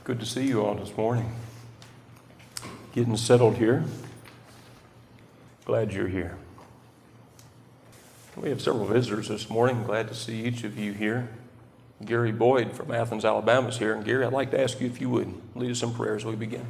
Good to see you all this morning. Getting settled here. Glad you're here. We have several visitors this morning. Glad to see each of you here. Gary Boyd from Athens, Alabama is here. And Gary, I'd like to ask you if you would lead us in prayer as we begin.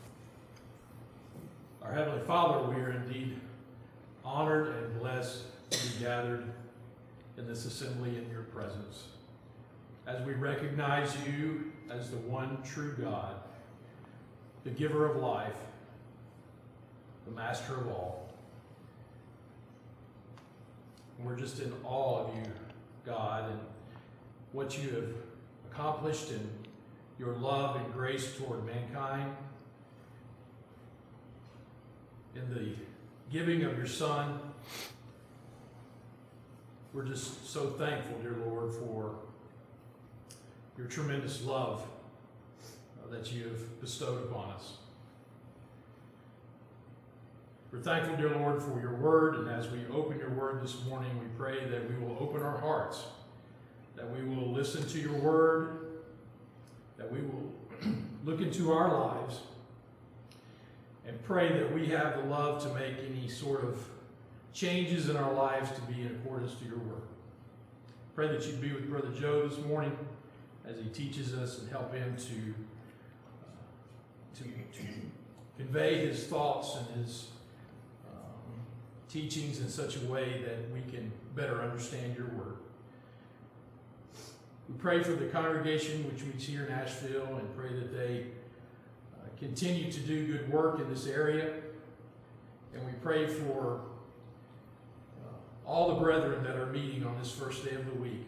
Our Heavenly Father, we are indeed honored and blessed to be gathered in this assembly in your presence. As we recognize you as the one true God, the giver of life, the master of all. We're just in awe of you, God, and what you have accomplished in your love and grace toward mankind, in the giving of your Son. We're just so thankful, dear Lord, for your tremendous love that you have bestowed upon us. We're thankful, dear Lord, for your word, and as we open your word this morning, we pray that we will open our hearts, that we will listen to your word, that we will look into our lives, and pray that we have the love to make any sort of changes in our lives to be in accordance to your word. Pray that you'd be with Brother Joe this morning as he teaches us, and help him to convey his thoughts and his teachings in such a way that we can better understand your word. We pray for the congregation which meets here in Asheville, and pray that they continue to do good work in this area. And we pray for all the brethren that are meeting on this first day of the week,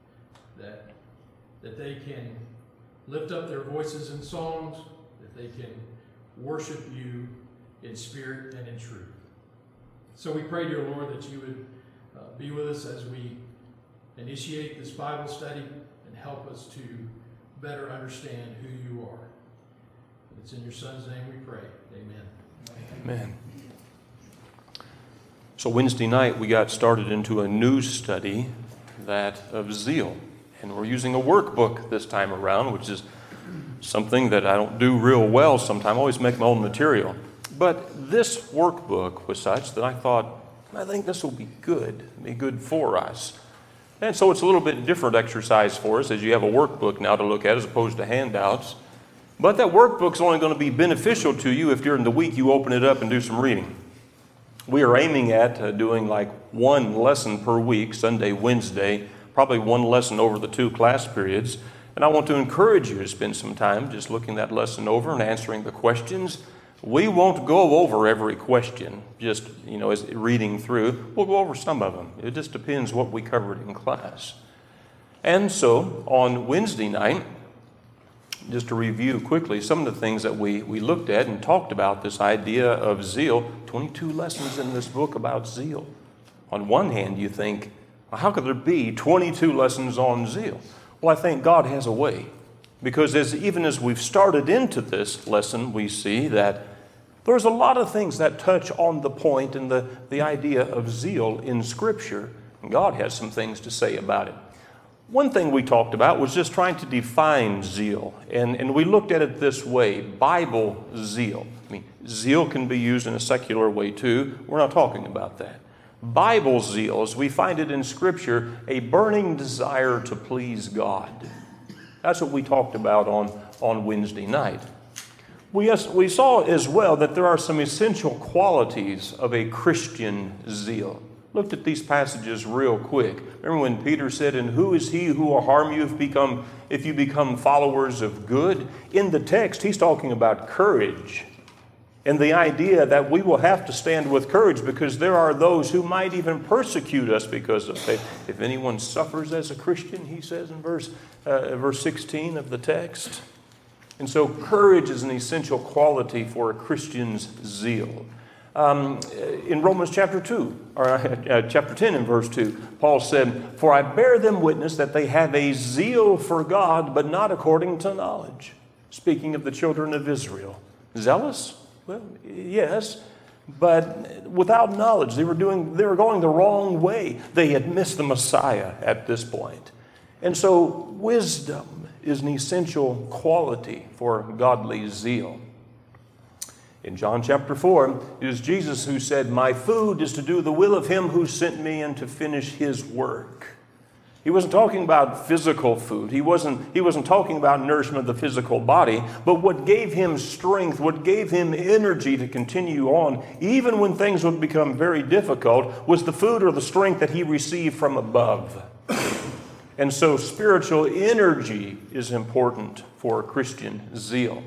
that they can lift up their voices in songs, that they can worship you in spirit and in truth. So we pray, dear Lord, that you would be with us as we initiate this Bible study and help us to better understand who you are. It's in your Son's name we pray. Amen. Amen. So Wednesday night we got started into a new study, that of zeal. And we're using a workbook this time around, which is something that I don't do real well sometimes. I always make my own material. But this workbook was such that I thought, I think this will be good for us. And so it's a little bit different exercise for us, as you have a workbook now to look at as opposed to handouts. But that workbook's only going to be beneficial to you if during the week you open it up and do some reading. We are aiming at doing like one lesson per week, Sunday, Wednesday, probably one lesson over the 2 class periods. And I want to encourage you to spend some time just looking that lesson over and answering the questions. We won't go over every question, just, as reading through. We'll go over some of them. It just depends what we covered in class. And so on Wednesday night, just to review quickly some of the things that we looked at and talked about, this idea of zeal. 22 lessons in this book about zeal. On one hand, you think, well, how could there be 22 lessons on zeal? Well, I think God has a way. Because even as we've started into this lesson, we see that there's a lot of things that touch on the point and the idea of zeal in Scripture. And God has some things to say about it. One thing we talked about was just trying to define zeal. And we looked at it this way, Bible zeal. Zeal can be used in a secular way too. We're not talking about that. Bible zeal, as we find it in Scripture, a burning desire to please God. That's what we talked about on Wednesday night. We saw as well that there are some essential qualities of a Christian zeal. Looked at these passages real quick. Remember when Peter said, "And who is he who will harm you if you become followers of good?" In the text, he's talking about courage. And the idea that we will have to stand with courage because there are those who might even persecute us because of faith. If anyone suffers as a Christian, he says in verse 16 of the text. And so courage is an essential quality for a Christian's zeal. In Romans chapter 2, or chapter 10 and verse 2, Paul said, "For I bear them witness that they have a zeal for God, but not according to knowledge." Speaking of the children of Israel. Zealous? Well, yes, but without knowledge. They were going the wrong way. They had missed the Messiah at this point. And so wisdom is an essential quality for godly zeal. In John chapter 4, it is Jesus who said, "My food is to do the will of him who sent me and to finish his work." He wasn't talking about physical food. He wasn't talking about nourishment of the physical body, but what gave him strength, what gave him energy to continue on, even when things would become very difficult, was the food or the strength that he received from above. And so spiritual energy is important for Christian zeal.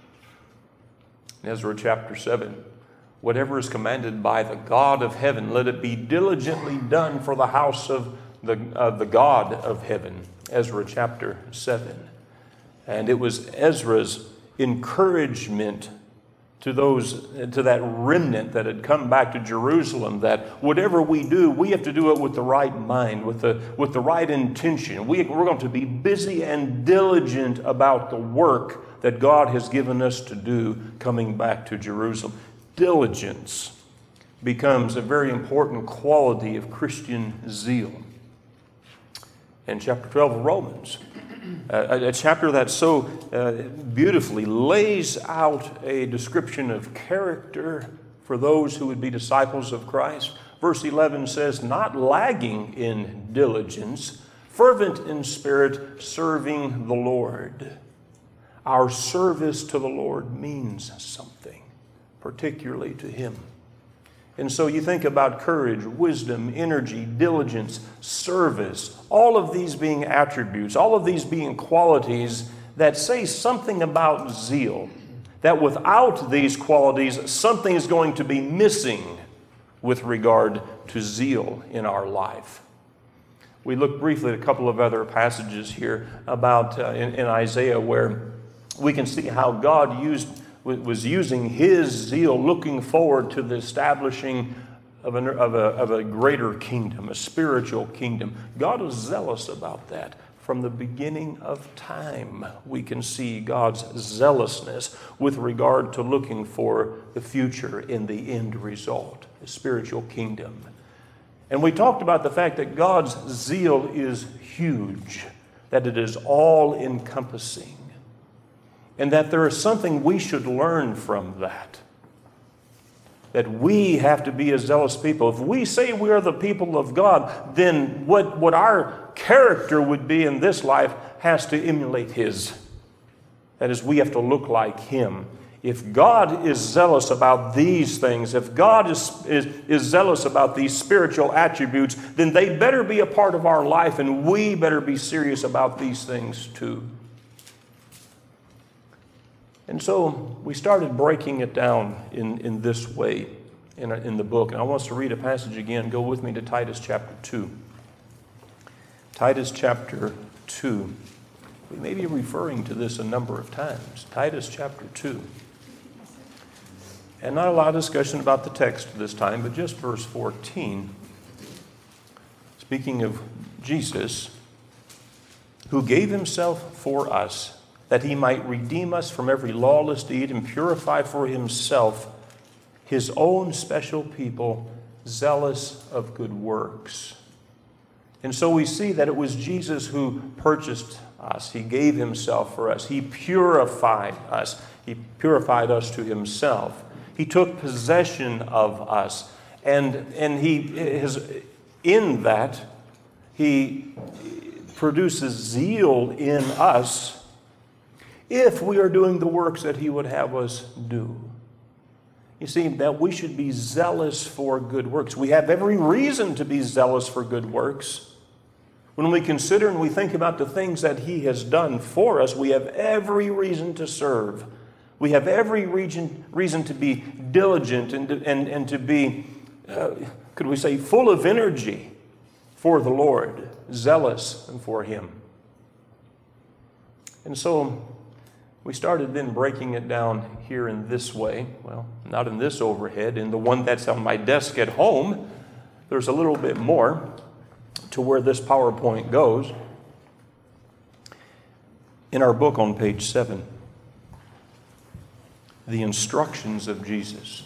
In Ezra chapter 7, whatever is commanded by the God of heaven, let it be diligently done for the house of the God of heaven. Ezra chapter 7. And it was Ezra's encouragement to that remnant that had come back to Jerusalem, that whatever we do, we have to do it with the right mind, with the right intention. We're going to be busy and diligent about the work that God has given us to do coming back to Jerusalem. Diligence becomes a very important quality of Christian zeal. In chapter 12 of Romans, a chapter that so beautifully lays out a description of character for those who would be disciples of Christ. Verse 11 says, "Not lagging in diligence, fervent in spirit, serving the Lord." Our service to the Lord means something, particularly to Him. And so you think about courage, wisdom, energy, diligence, service, all of these being attributes, all of these being qualities that say something about zeal, that without these qualities, something is going to be missing with regard to zeal in our life. We look briefly at a couple of other passages here about in Isaiah where we can see how God was using His zeal, looking forward to the establishing of a greater kingdom, a spiritual kingdom. God was zealous about that. From the beginning of time, we can see God's zealousness with regard to looking for the future in the end result, the spiritual kingdom. And we talked about the fact that God's zeal is huge, that it is all-encompassing, and that there is something we should learn from that. That we have to be a zealous people. If we say we are the people of God, then what our character would be in this life has to emulate His. That is, we have to look like Him. If God is zealous about these things, if God is zealous about these spiritual attributes, then they better be a part of our life, and we better be serious about these things too. And so we started breaking it down in this way in the book. And I want us to read a passage again. Go with me to Titus chapter 2. Titus chapter 2. We may be referring to this a number of times. Titus chapter 2. And not a lot of discussion about the text this time, but just verse 14. Speaking of Jesus, who gave Himself for us, that He might redeem us from every lawless deed and purify for Himself His own special people, zealous of good works. And so we see that it was Jesus who purchased us. He gave Himself for us. He purified us. He purified us to Himself. He took possession of us. And in that, He produces zeal in us if we are doing the works that He would have us do. You see, that we should be zealous for good works. We have every reason to be zealous for good works. When we consider and we think about the things that He has done for us, we have every reason to serve. We have every reason to be diligent and to be, could we say, full of energy for the Lord, zealous for Him. And so we started then breaking it down here in this way. Well, not in this overhead, in the one that's on my desk at home. There's a little bit more to where this PowerPoint goes. In our book on page 7, the instructions of Jesus.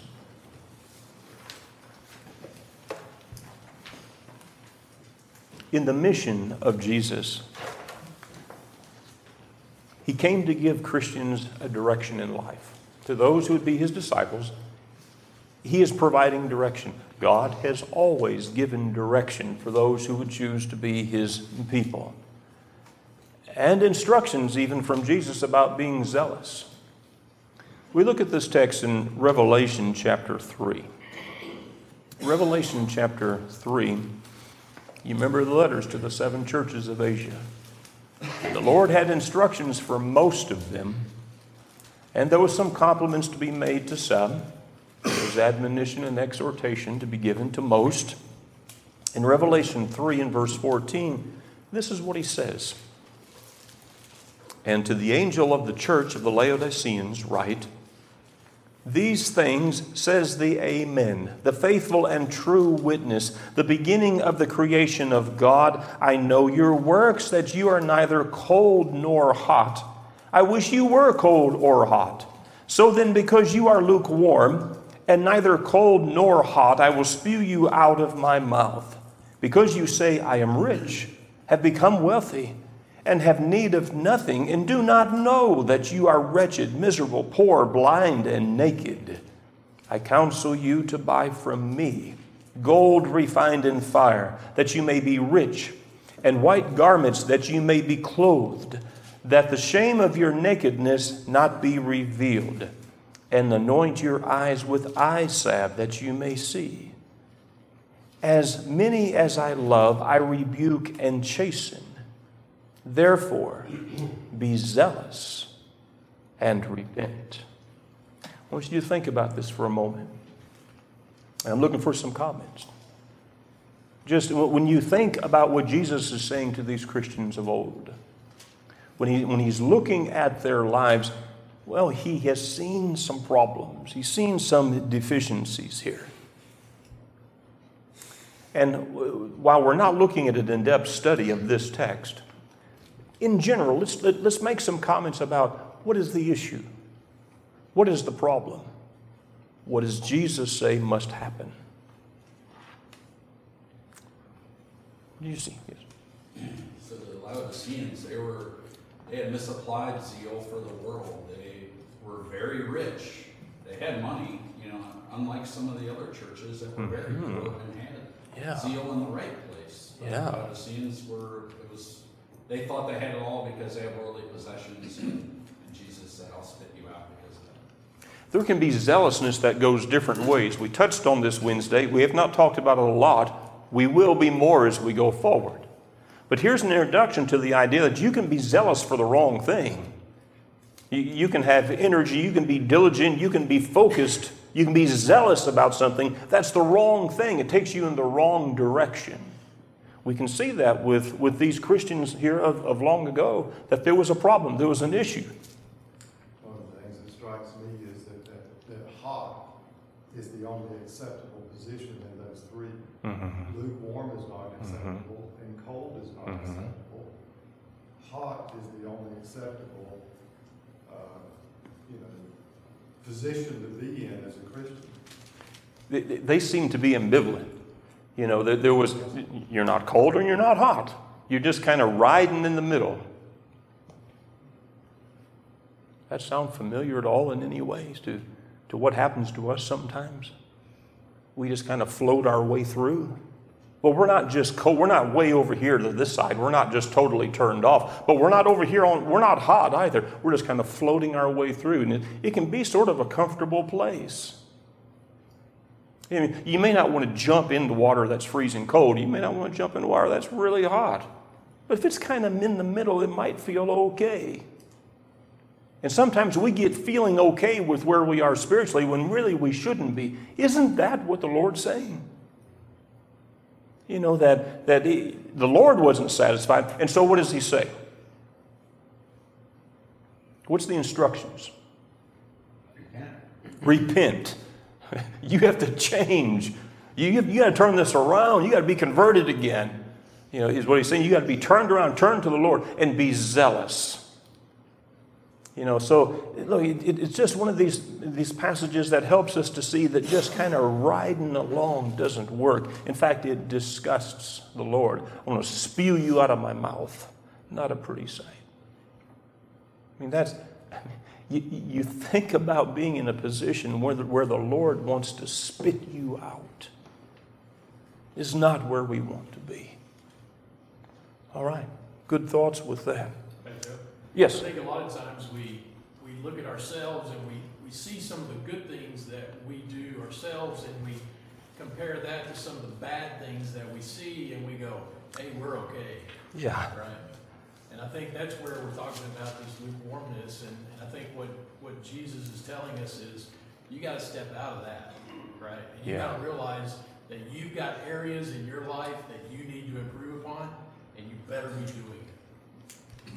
In the mission of Jesus, He came to give Christians a direction in life. To those who would be his disciples, he is providing direction. God has always given direction for those who would choose to be his people. And instructions even from Jesus about being zealous. We look at this text in Revelation chapter 3. Revelation chapter 3, you remember the letters to the 7 churches of Asia. The Lord had instructions for most of them, and there was some compliments to be made to some. There was admonition and exhortation to be given to most. In Revelation 3 and verse 14, this is what he says. And to the angel of the church of the Laodiceans write, these things says the Amen, the faithful and true witness, the beginning of the creation of God. I know your works, that you are neither cold nor hot. I wish you were cold or hot. So then, because you are lukewarm, and neither cold nor hot, I will spew you out of my mouth. Because you say, I am rich, have become wealthy, and have need of nothing, and do not know that you are wretched, miserable, poor, blind, and naked. I counsel you to buy from me gold refined in fire, that you may be rich, and white garments, that you may be clothed, that the shame of your nakedness not be revealed, and anoint your eyes with eye salve, that you may see. As many as I love, I rebuke and chasten. Therefore, be zealous and repent. I want you to think about this for a moment. And I'm looking for some comments. Just when you think about what Jesus is saying to these Christians of old, when he's looking at their lives, well, he has seen some problems. He's seen some deficiencies here. And while we're not looking at an in-depth study of this text, in general, let's make some comments about what is the issue? What is the problem? What does Jesus say must happen? What do you see? Yes. So the Laodiceans, they had misapplied zeal for the world. They were very rich. They had money, unlike some of the other churches that were very poor and had zeal in the right place. The Laodiceans they thought they had it all because they have worldly possessions, and Jesus said, I'll spit you out because of that. There can be zealousness that goes different ways. We touched on this Wednesday. We have not talked about it a lot. We will be more as we go forward. But here's an introduction to the idea that you can be zealous for the wrong thing. You can have energy, you can be diligent, you can be focused, you can be zealous about something. That's the wrong thing. It takes you in the wrong direction. We can see that with these Christians here of long ago, that there was a problem, there was an issue. One of the things that strikes me is that hot is the only acceptable position in those three. Mm-hmm. Lukewarm is not acceptable, and cold is not acceptable. Hot is the only acceptable position to be in as a Christian. They seem to be ambivalent. There was, you're not cold or you're not hot. You're just kind of riding in the middle. That sound familiar at all in any ways to what happens to us sometimes? We just kind of float our way through. Well, we're not just cold. We're not way over here to this side. We're not just totally turned off. But we're not over here we're not hot either. We're just kind of floating our way through. And it can be sort of a comfortable place. You may not want to jump into water that's freezing cold. You may not want to jump into water that's really hot. But if it's kind of in the middle, it might feel okay. And sometimes we get feeling okay with where we are spiritually when really we shouldn't be. Isn't that what the Lord's saying? The Lord wasn't satisfied. And so what does he say? What's the instructions? Repent. You have to change. You got to turn this around. You got to be converted again. Is what he's saying. You got to be turned around, turn to the Lord, and be zealous. So look, it's just one of these passages that helps us to see that just kind of riding along doesn't work. In fact, it disgusts the Lord. I'm going to spew you out of my mouth. Not a pretty sight. I mean, you think about being in a position where the Lord wants to spit you out. Is not where we want to be. All right. Good thoughts with that. Yes. I think a lot of times we look at ourselves and we see some of the good things that we do ourselves, and we compare that to some of the bad things that we see, and we go, hey, we're okay. Yeah. Right? And I think that's where we're talking about this lukewarmness, and I think what Jesus is telling us is you got to step out of that, right? And you got to realize that you've got areas in your life that you need to improve upon, and you better be doing it.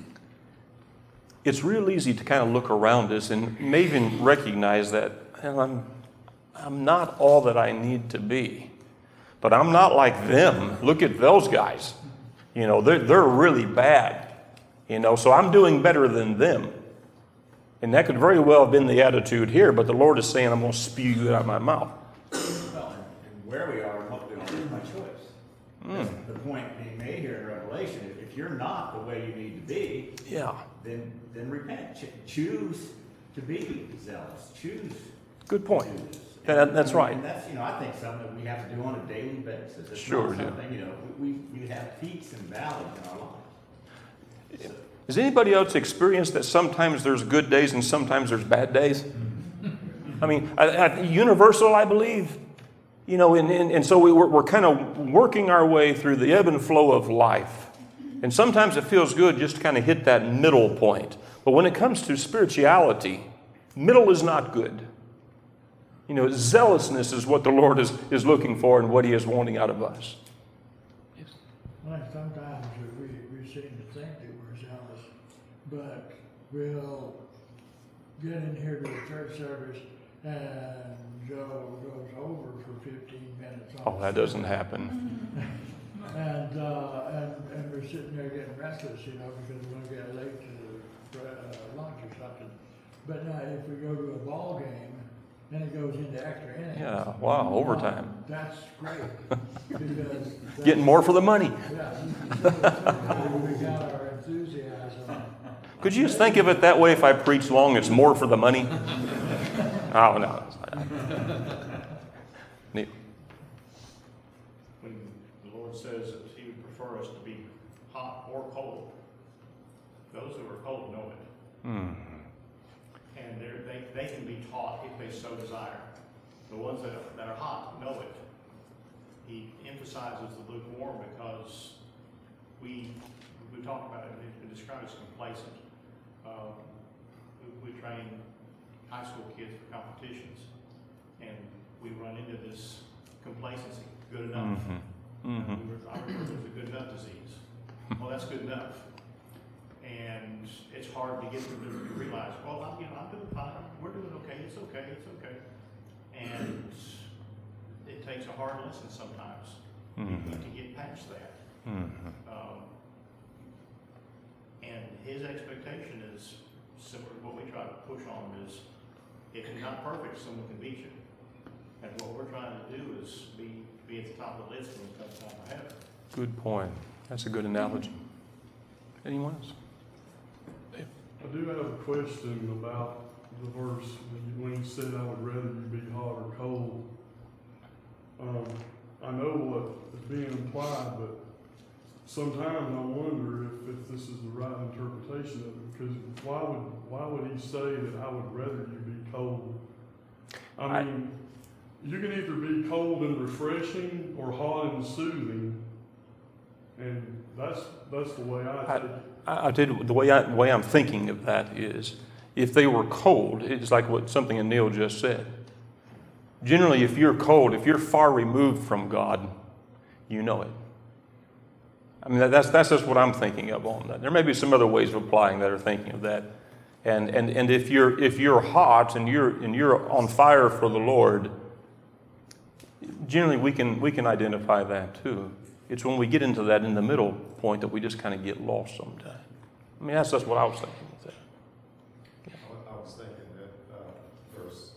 It's real easy to kind of look around us and may even recognize that, well, I'm not all that I need to be, but I'm not like them. Look at those guys. You know, they're really bad. You know, so I'm doing better than them. And that could very well have been the attitude here, but the Lord is saying, I'm going to spew you out of my mouth. Well, and where we are, we don't make my choice. The point being made here in Revelation, if you're not the way you need to be, then repent. Choose to be zealous. Choose. Good point. To do this. That's right. And that's, I think something that we have to do on a daily basis. It's Sure. not something, we have peaks and valleys in our lives. So, has anybody else experienced that sometimes there's good days and sometimes there's bad days? I mean, universal, I believe. You know, and so we're kind of working our way through the ebb and flow of life. And sometimes it feels good just to kind of hit that middle point. But when it comes to spirituality, middle is not good. You know, zealousness is what the Lord is looking for and what He is wanting out of us. Yes. Well, sometimes we seem to think that we're zealous, but we'll get in here to a church service and Joe goes over for 15 minutes. Oh, that doesn't happen. And we're sitting there getting restless, because we're going to get late to lunch or something. But now if we go to a ball game, then it goes into extra innings. Yeah, wow, overtime. That's great. Because Getting more for the money. yeah, we got our enthusiasm. Could you just think of it that way? If I preach long, it's more for the money? Oh, no. Neat. When the Lord says that He would prefer us to be hot or cold, those who are cold know it. And they can be taught if they so desire. The ones that are hot know it. He emphasizes the lukewarm because we talk about it, we describe it as complacent. We train high school kids for competitions, and we run into this complacency, good enough. I refer to it as a good enough disease. Well, that's good enough. And it's hard to get them to realize, well, I'm doing fine, we're doing okay, it's okay. And it takes a hard lesson sometimes to get past that. And his expectation is similar to what we try to push on him is, if you're not perfect, someone can beat you. And what we're trying to do is be at the top of the list when it comes time for heaven. Good point. That's a good analogy. Anyone else? I do have a question about the verse when you said, I would rather you be hot or cold. I know what is being implied, but sometimes I wonder if this is the right interpretation of it, because why would he say that I would rather you be cold? I mean, you can either be cold and refreshing or hot and soothing, and that's the way I take it. I did the way I'm thinking of that is, if they were cold, it's like something Anil just said. Generally, if you're cold, if you're far removed from God, you know it. I mean, that's just what I'm thinking of on that. There may be some other ways of applying that or thinking of that. And if you're hot and you're on fire for the Lord, generally we can identify that too. It's when we get into that in the middle point that we just kind of get lost sometimes. I mean, that's what I was thinking with that. I was thinking that verse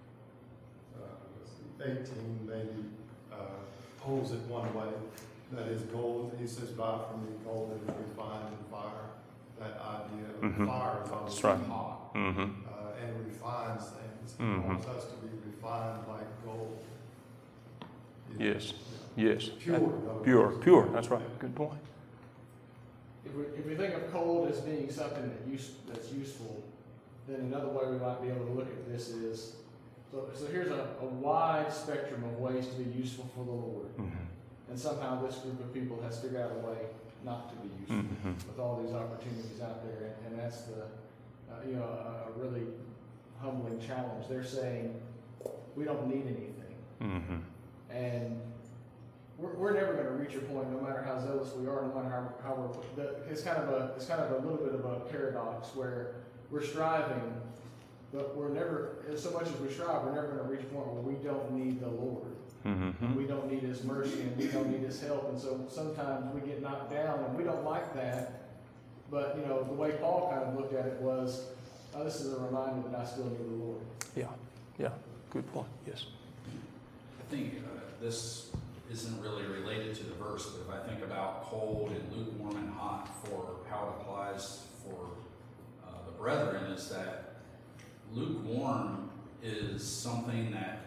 18 maybe holds it one way. That is gold. He says, buy from me gold that is refined in fire. that idea of fire is always That's right. hot. Mm-hmm. And refines things. He Mhm. wants us to be refined like gold. Yes. Yes. Pure. in other Pure. words. Pure. That's right. Good point. If we think of cold as being something that's useful, then another way we might be able to look at this is, so here's a wide spectrum of ways to be useful for the Lord. Mm-hmm. And somehow this group of people has figured out a way not to be useful Mm-hmm. with all these opportunities out there. And that's a really humbling challenge. They're saying, we don't need anything. Mm-hmm. And we're never going to reach a point, no matter how zealous we are, no matter how we're. It's kind of a little bit of a paradox where we're striving, but we're never. So much as we strive, we're never going to reach a point where we don't need the Lord. Mm-hmm. We don't need His mercy, and we don't need His help. And so sometimes we get knocked down, and we don't like that. But the way Paul kind of looked at it was, this is a reminder that I still need the Lord. Yeah. Yeah. Good point. Yes. I think this isn't really related to the verse, but if I think about cold and lukewarm and hot for how it applies for the brethren, is that lukewarm is something that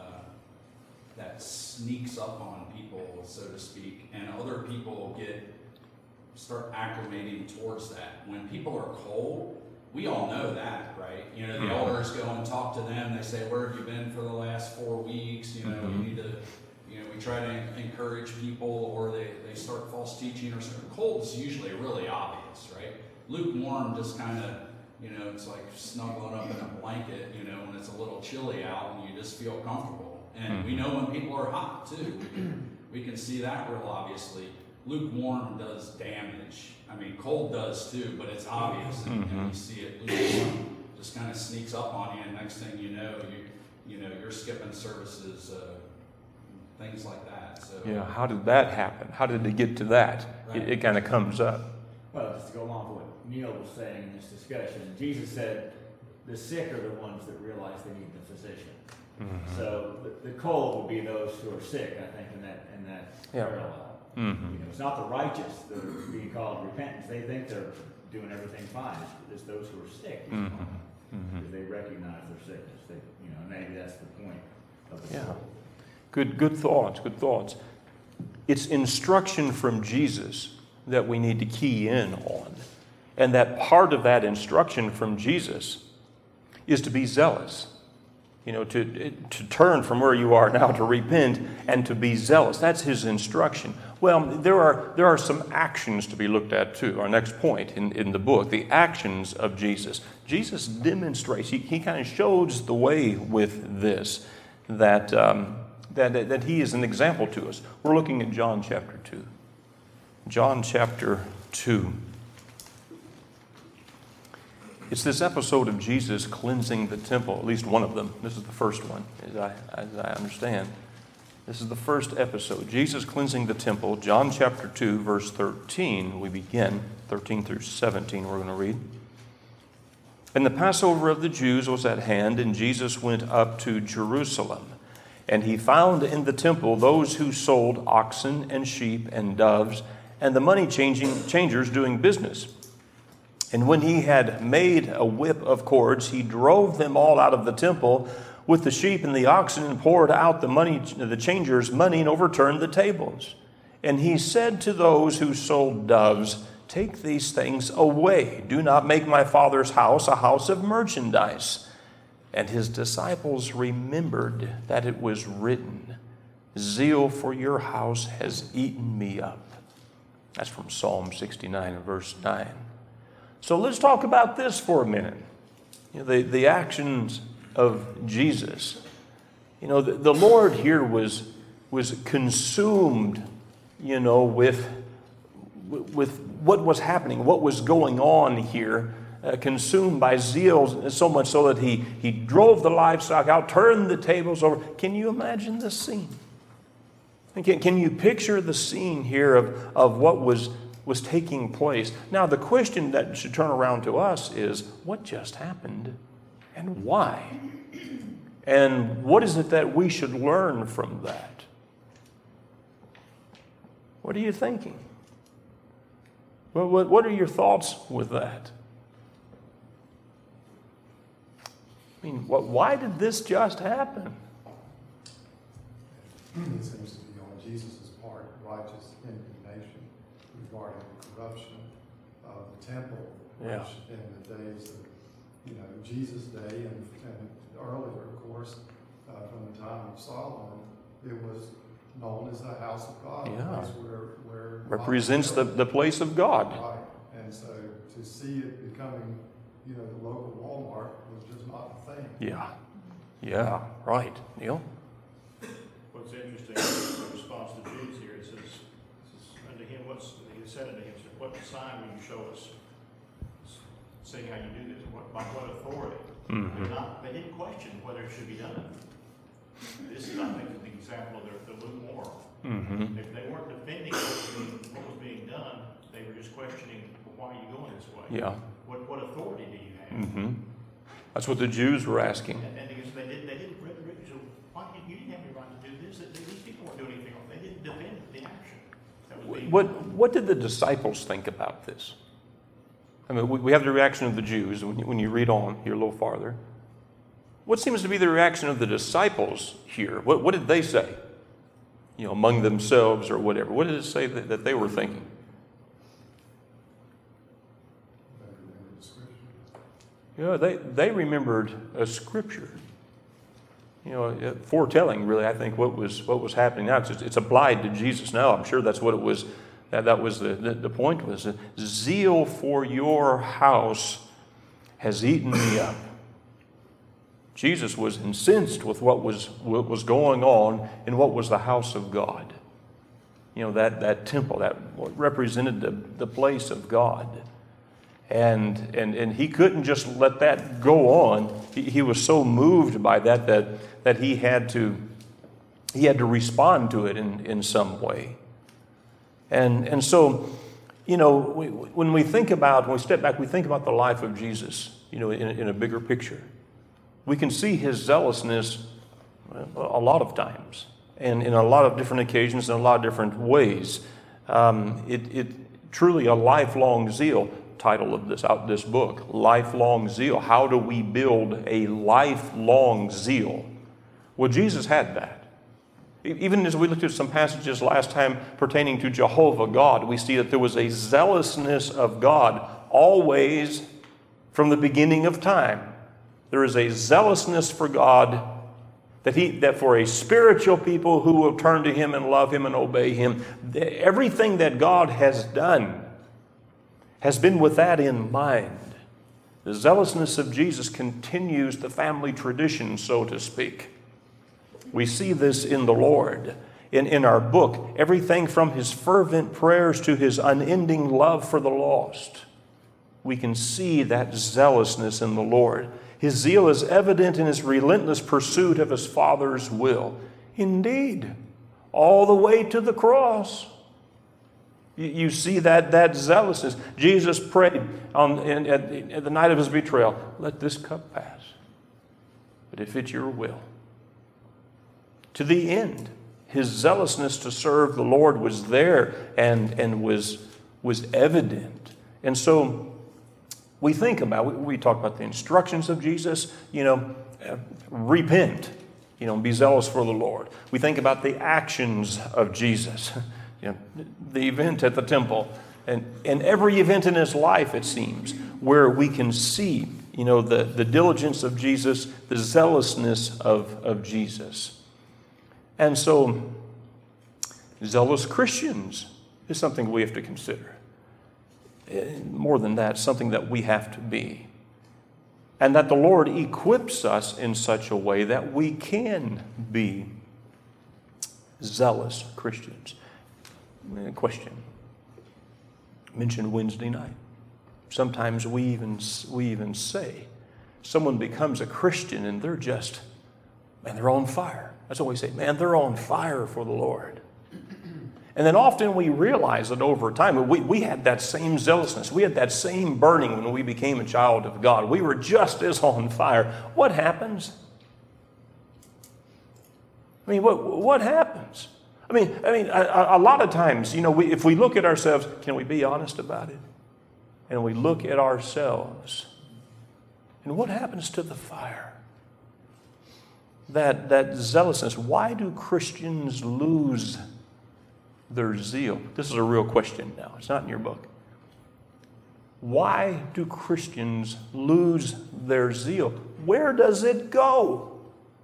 sneaks up on people, so to speak, and other people start acclimating towards that. When people are cold, we all know that, right? The elders go and talk to them. They say, "Where have you been for the last 4 weeks? You need to." We try to encourage people, or they start false teaching, or something. Cold is usually really obvious, right? Lukewarm just kind of, it's like snuggling up in a blanket, when it's a little chilly out and you just feel comfortable. And we know when people are hot too. We can see that real obviously. Lukewarm does damage. I mean, cold does too, but it's obvious, and you see it. Lukewarm just kind of sneaks up on you, and next thing you know, you're skipping services. Things like that. So Yeah. How did that happen? How did it get to that? Right. It kind of comes up. Well, just to go along with what Neil was saying in this discussion, Jesus said the sick are the ones that realize they need the physician. Mm-hmm. So the cold would be those who are sick, I think, in that Yeah. parallel. Mm-hmm. It's not the righteous that are being called to repentance. They think they're doing everything fine. It's those who are sick who's Mm-hmm. wrong, Mm-hmm. because they recognize their sickness. Maybe that's the point of the Yeah. cold. Good thoughts. Good thoughts. It's instruction from Jesus that we need to key in on. And that part of that instruction from Jesus is to be zealous. To turn from where you are now, to repent and to be zealous. That's his instruction. Well, there are some actions to be looked at too. Our next point in the book, the actions of Jesus. Jesus demonstrates, he kind of shows the way with this, that he is an example to us. We're looking at John chapter 2. John chapter 2. It's this episode of Jesus cleansing the temple, at least one of them. This is the first one, as I understand. This is the first episode. Jesus cleansing the temple, John chapter 2, verse 13. We begin, 13 through 17 we're going to read. And the Passover of the Jews was at hand, and Jesus went up to Jerusalem. And he found in the temple those who sold oxen and sheep and doves, and the money changers doing business. And when he had made a whip of cords, he drove them all out of the temple with the sheep and the oxen, and poured out the changers' money, and overturned the tables. And he said to those who sold doves, "Take these things away. Do not make my Father's house a house of merchandise." And his disciples remembered that it was written, "Zeal for your house has eaten me up." That's from Psalm 69 and verse 9. So let's talk about this for a minute. The actions of Jesus. The Lord here was consumed, with what was happening, what was going on here, consumed by zeal, so much so that he drove the livestock out, turned the tables over. Can you imagine this scene? Can you picture the scene here of what was taking place? Now, the question that should turn around to us is, what just happened and why? And what is it that we should learn from that? What are you thinking? Well, what are your thoughts with that? I mean, why did this just happen? It seems to be on Jesus' part, righteous indignation regarding the corruption of the temple, which in the days of, Jesus' day and earlier, of course, from the time of Solomon, it was known as the house of God, a place where represents the place of God. Right, and so to see it becoming, the local Walmart was just not a thing. Yeah, right. Neil? What's interesting is the response to Jude here. It says unto him, he said unto him, what sign will you show us? Saying how you do this, by what authority? They didn't question whether it should be done. This is, I think, an example of the lukewarm. If they weren't defending what was being done, they were just questioning, why are you going this way? Yeah. What authority do you have? That's what the Jews were asking. And because they didn't, so why you didn't have any right to do this? These people weren't doing anything wrong. They didn't defend the action that was being done. What did the disciples think about this? I mean, we have the reaction of the Jews when you read on here a little farther. What seems to be the reaction of the disciples here? What did they say? Among themselves or whatever. What did it say that they were thinking? They remembered a scripture. Foretelling really, I think, what was happening now. It's applied to Jesus now. I'm sure that's what it was. That was the point was zeal for your house has eaten me up. Jesus was incensed with what was going on in what was the house of God. That temple that represented the place of God. And he couldn't just let that go on. He was so moved by that he had to respond to it in some way. And so, when we step back, we think about the life of Jesus, in a bigger picture. We can see his zealousness a lot of times, and in a lot of different occasions, in a lot of different ways. It truly a lifelong zeal. Title of this book, Lifelong Zeal. How do we build a lifelong zeal? Well, Jesus had that. Even as we looked at some passages last time pertaining to Jehovah God, we see that there was a zealousness of God always from the beginning of time. There is a zealousness for God that for a spiritual people who will turn to him and love him and obey him, everything that God has done has been with that in mind. The zealousness of Jesus continues the family tradition, so to speak. We see this in the Lord. In our book, everything from his fervent prayers to his unending love for the lost. We can see that zealousness in the Lord. His zeal is evident in his relentless pursuit of his Father's will. Indeed, all the way to the cross. You see that zealousness. Jesus prayed at the night of his betrayal, let this cup pass, but if it's your will. To the end, his zealousness to serve the Lord was there and was evident. And so we think about, we talk about the instructions of Jesus, repent, be zealous for the Lord. We think about the actions of Jesus. The event at the temple, and every event in his life, it seems, where we can see, the diligence of Jesus, the zealousness of Jesus. And so, zealous Christians is something we have to consider. More than that, something that we have to be. And that the Lord equips us in such a way that we can be zealous Christians. Question. Mentioned Wednesday night. Sometimes we even say someone becomes a Christian and they're just, they're on fire. That's what we say, they're on fire for the Lord. And then often we realize that over time, we had that same zealousness. We had that same burning when we became a child of God. We were just as on fire. What happens? What happens? I mean, a lot of times, if we look at ourselves, can we be honest about it? And we look at ourselves, and what happens to the fire? That zealousness. Why do Christians lose their zeal? This is a real question now. It's not in your book. Why do Christians lose their zeal? Where does it go?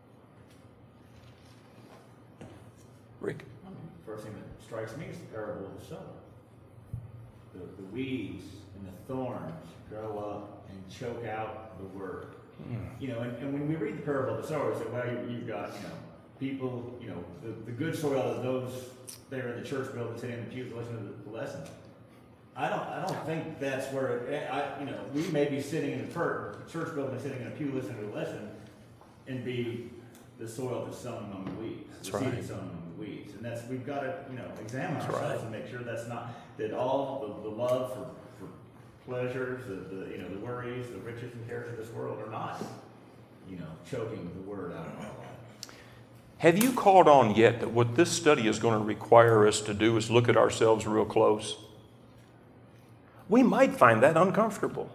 Rick? First thing that strikes me is the parable of the sower. The weeds and the thorns grow up and choke out the word. And when we read the parable of the sower, we say, well, you've got, people, the good soil is those there in the church building sitting in the pews listening to the lesson. I don't think that's where we may be sitting in the church building sitting in a pew listening to the lesson and be the soil that's sown among the weeds. That's the right. seed that's sown among the weeds. And we've got to, examine That's ourselves right. and make sure that all the love for pleasures, the worries, the riches and cares of this world are not, choking the word out of our life. Have you caught on yet that what this study is going to require us to do is look at ourselves real close? We might find that uncomfortable.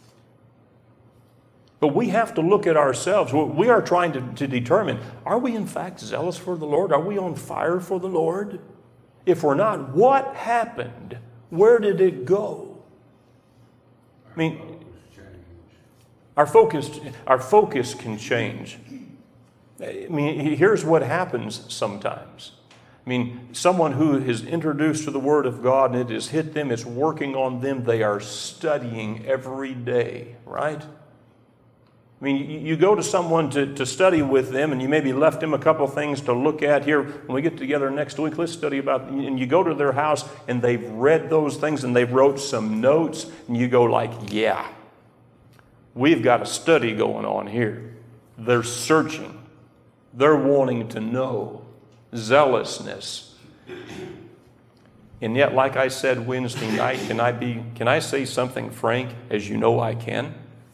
But we have to look at ourselves. We are trying to determine, are we in fact zealous for the Lord? Are we on fire for the Lord? If we're not, what happened? Where did it go? I mean, our focus can change. I mean, here's what happens sometimes. I mean, someone who is introduced to the Word of God and it has hit them, it's working on them, they are studying every day, right? I mean, you go to someone to study with them and you maybe left them a couple things to look at here. When we get together next week, let's study about, and you go to their house and they've read those things and they've wrote some notes and you go like, yeah, we've got a study going on here. They're searching. They're wanting to know. Zealousness. And yet, like I said Wednesday night, can I say something frank, as you know I can?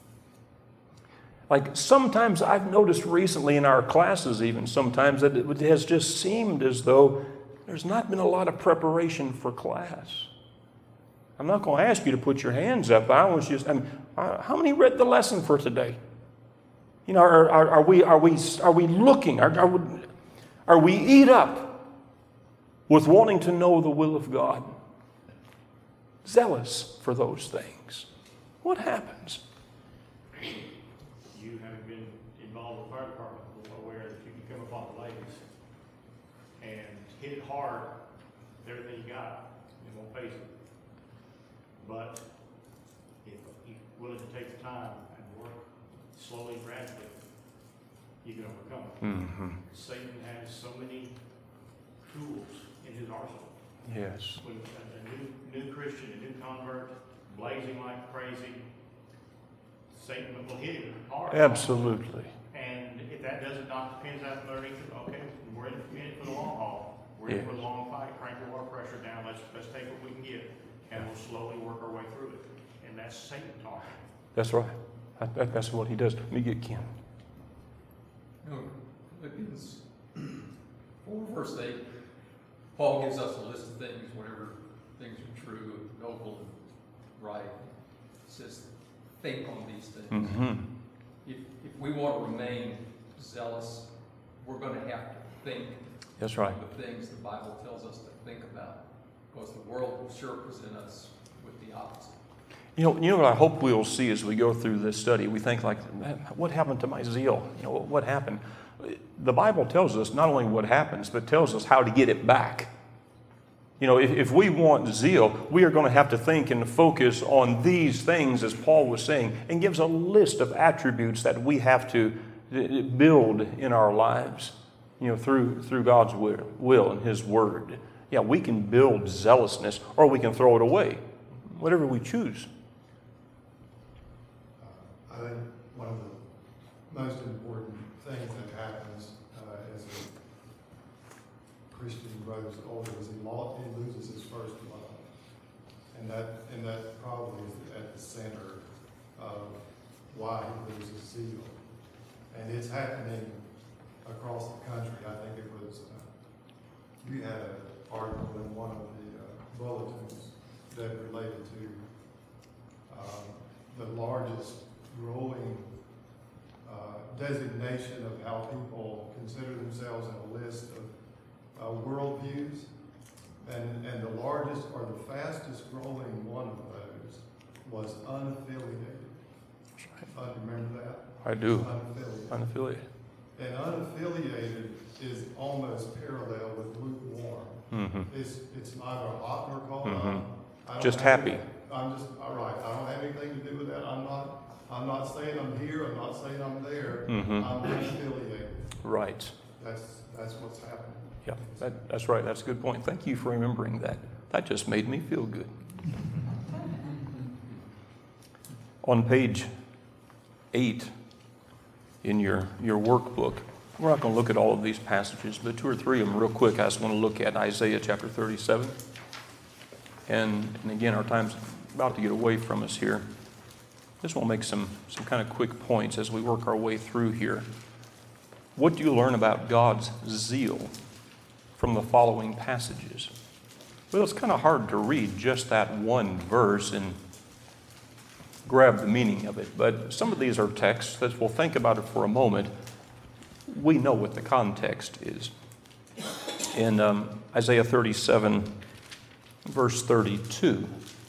Like sometimes I've noticed recently in our classes even sometimes that it has just seemed as though there's not been a lot of preparation for class. I'm not going to ask you to put your hands up. I want you to, how many read the lesson for today? Are we looking? Are we eat up with wanting to know the will of God? Zealous for those things. What happens? You having been involved with the fire department, are aware that you can come upon the ladies and hit it hard with everything you got, and won't face it. But if you're willing to take the time and work slowly and gradually, you can overcome it. Mm-hmm. Satan has so many tools in his arsenal. Yes. When a new Christian, a new convert, blazing like crazy, Satan will hit him hard. Absolutely. And if that doesn't knock the pins out from underneath him, okay, we're in it for the long haul. We're in it for the long fight. Crank the water pressure down. Let's take what we can get, and we'll slowly work our way through it. And that's Satan talking. That's right. That's what he does. Let me get Ken. Philippians 4, verse 8, Paul gives us a list of things, whatever things are true, noble, and right. He says, think on these things. Mm-hmm. If we want to remain zealous, we're going to have to think. That's right. of the things the Bible tells us to think about, because the world will sure present us with the opposite. You know what I hope we'll see as we go through this study? We think like, what happened to my zeal? What happened? The Bible tells us not only what happens, but tells us how to get it back. If we want zeal, we are going to have to think and focus on these things, as Paul was saying, and gives a list of attributes that we have to build in our lives, through God's will and His Word. Yeah, we can build zealousness, or we can throw it away, whatever we choose. I think one of the most important things that happens as a Christian grows older is he loses his first love, and that probably is at the center of why he loses zeal, and it's happening across the country. I think it was you had an article in one of the bulletins that related to the largest growing designation of how people consider themselves in a list of worldviews. And the largest or the fastest growing one of those was unaffiliated. Remember that? I do. Unaffiliated. Unaffiliated. And unaffiliated is almost parallel with lukewarm. Mm-hmm. It's neither hot nor cold. Mhm. I don't Just have happy. any- I'm just, all right, I don't have anything to do with that. I'm not saying I'm here, I'm not saying I'm there. Mhm. I'm unaffiliated. Right. That's what's happening. Yeah, that's right. That's a good point. Thank you for remembering that. That just made me feel good. On page 8 in your workbook, we're not going to look at all of these passages, but 2 or 3 of them real quick. I just want to look at Isaiah chapter 37. And again, our time's about to get away from us here. Just want to make some kind of quick points as we work our way through here. What do you learn about God's zeal from the following passages? Well, it's kind of hard to read just that one verse and grab the meaning of it. But some of these are texts that we'll think about it for a moment. We know what the context is. In Isaiah 37, verse 32,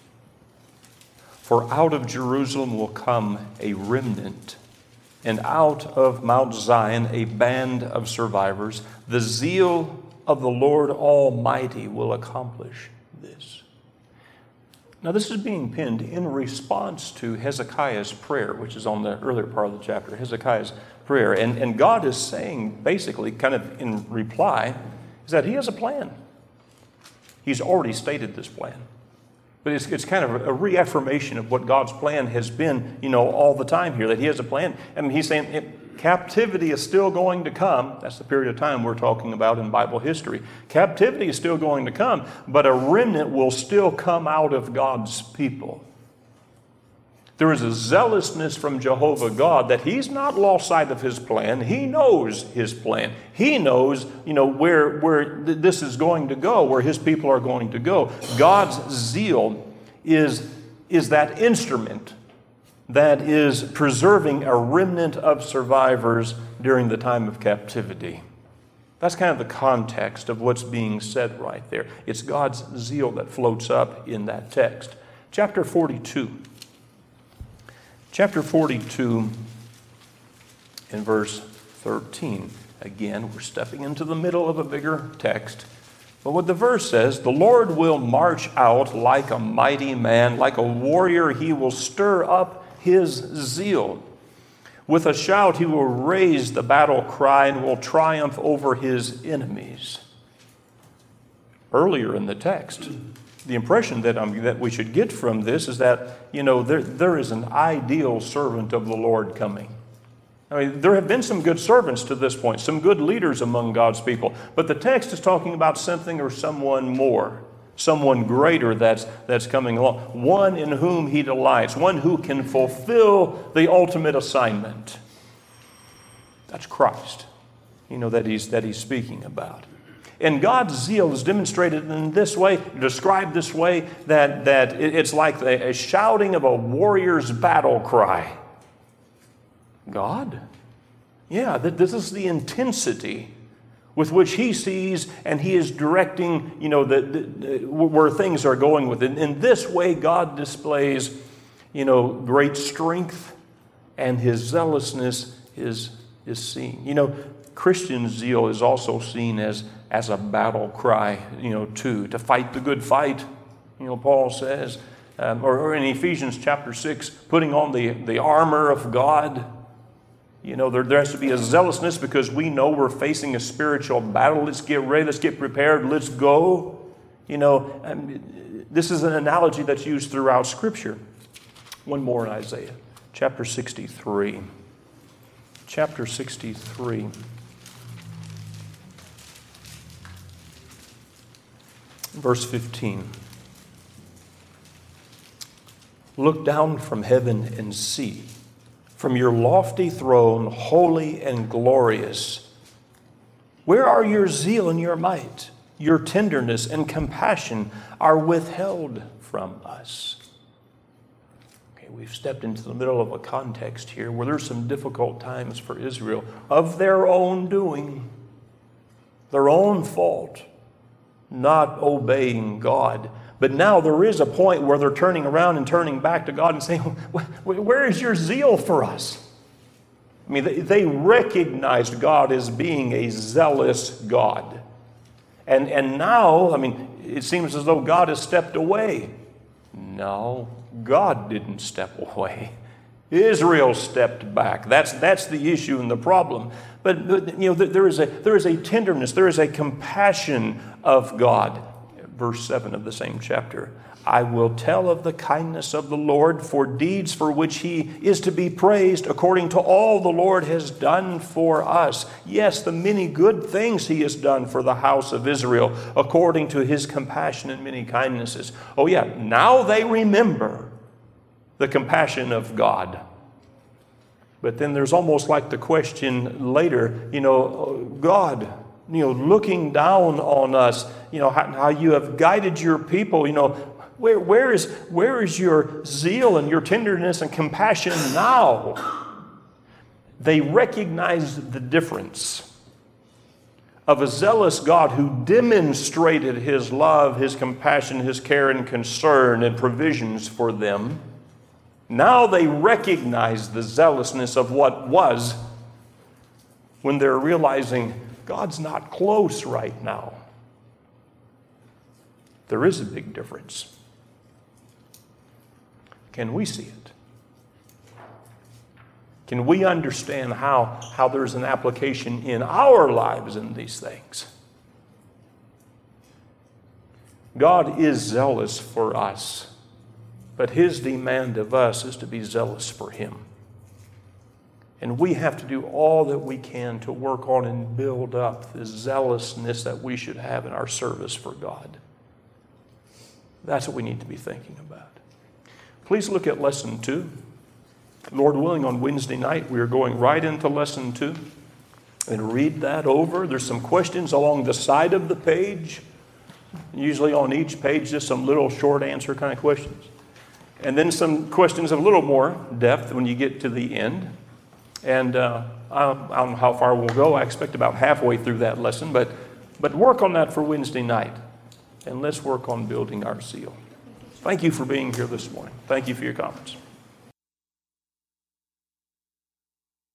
"For out of Jerusalem will come a remnant, and out of Mount Zion a band of survivors. The zeal of the Lord Almighty will accomplish this." Now, this is being penned in response to Hezekiah's prayer, which is on the earlier part of the chapter, Hezekiah's prayer. And God is saying, basically, kind of in reply, is that He has a plan. He's already stated this plan. But it's kind of a reaffirmation of what God's plan has been, all the time here, that He has a plan. And He's saying captivity is still going to come. That's the period of time we're talking about in Bible history. Captivity is still going to come, but a remnant will still come out of God's people. There is a zealousness from Jehovah God that He's not lost sight of His plan. He knows His plan. He knows, where this is going to go, where His people are going to go. God's zeal is that instrument that is preserving a remnant of survivors during the time of captivity. That's kind of the context of what's being said right there. It's God's zeal that floats up in that text. Chapter 42. Chapter 42 in verse 13. Again, we're stepping into the middle of a bigger text. But what the verse says, "The Lord will march out like a mighty man, like a warrior. He will stir up His zeal. With a shout, He will raise the battle cry and will triumph over His enemies." Earlier in the text, the impression that we should get from this is that, there is an ideal servant of the Lord coming. I mean, there have been some good servants to this point, some good leaders among God's people, but the text is talking about something or someone more, someone greater that's coming along, one in whom He delights, one who can fulfill the ultimate assignment. That's Christ, that he's speaking about. And God's zeal is demonstrated in this way, described this way, that it's like a shouting of a warrior's battle cry. God? Yeah, this is the intensity with which He sees and He is directing, where things are going with it. In this way, God displays, great strength, and His zealousness is seen. Christian zeal is also seen as a battle cry, to fight the good fight, Paul says. Or in Ephesians chapter 6, putting on the armor of God. There has to be a zealousness because we know we're facing a spiritual battle. Let's get ready, let's get prepared, let's go. This is an analogy that's used throughout Scripture. One more in Isaiah, chapter 63. Chapter 63. Verse 15. "Look down from heaven and see, from your lofty throne, holy and glorious. Where are your zeal and your might? Your tenderness and compassion are withheld from us. Okay, we've stepped into the middle of a context here where there's some difficult times for Israel of their own doing, their own fault, not obeying God. But now there is a point where they're turning around and turning back to God and saying, where is your zeal for us? I mean, they recognized God as being a zealous God. And now, I mean, it seems as though God has stepped away. No, God didn't step away. Israel stepped back. That's the issue and the problem. But there is a tenderness, there is a compassion of God. Verse 7 of the same chapter. I will tell of the kindness of the Lord, for deeds for which he is to be praised, according to all the Lord has done for us. Yes, the many good things he has done for the house of Israel, according to his compassion and many kindnesses. Oh yeah, now they remember the compassion of God. But then there's almost like the question later, God, looking down on us, how you have guided your people, where is your zeal and your tenderness and compassion now? They recognized the difference of a zealous God who demonstrated his love, his compassion, his care and concern and provisions for them. Now they recognize the zealousness of what was when they're realizing God's not close right now. There is a big difference. Can we see it? Can we understand how there's an application in our lives in these things? God is zealous for us, but his demand of us is to be zealous for him. And we have to do all that we can to work on and build up the zealousness that we should have in our service for God. That's what we need to be thinking about. Please look at lesson 2. Lord willing, on Wednesday night, we are going right into lesson 2. And read that over. There's some questions along the side of the page. Usually on each page, just some little short answer kind of questions. And then some questions of a little more depth when you get to the end. And I don't know how far we'll go. I expect about halfway through that lesson. But work on that for Wednesday night. And let's work on building our zeal. Thank you for being here this morning. Thank you for your comments.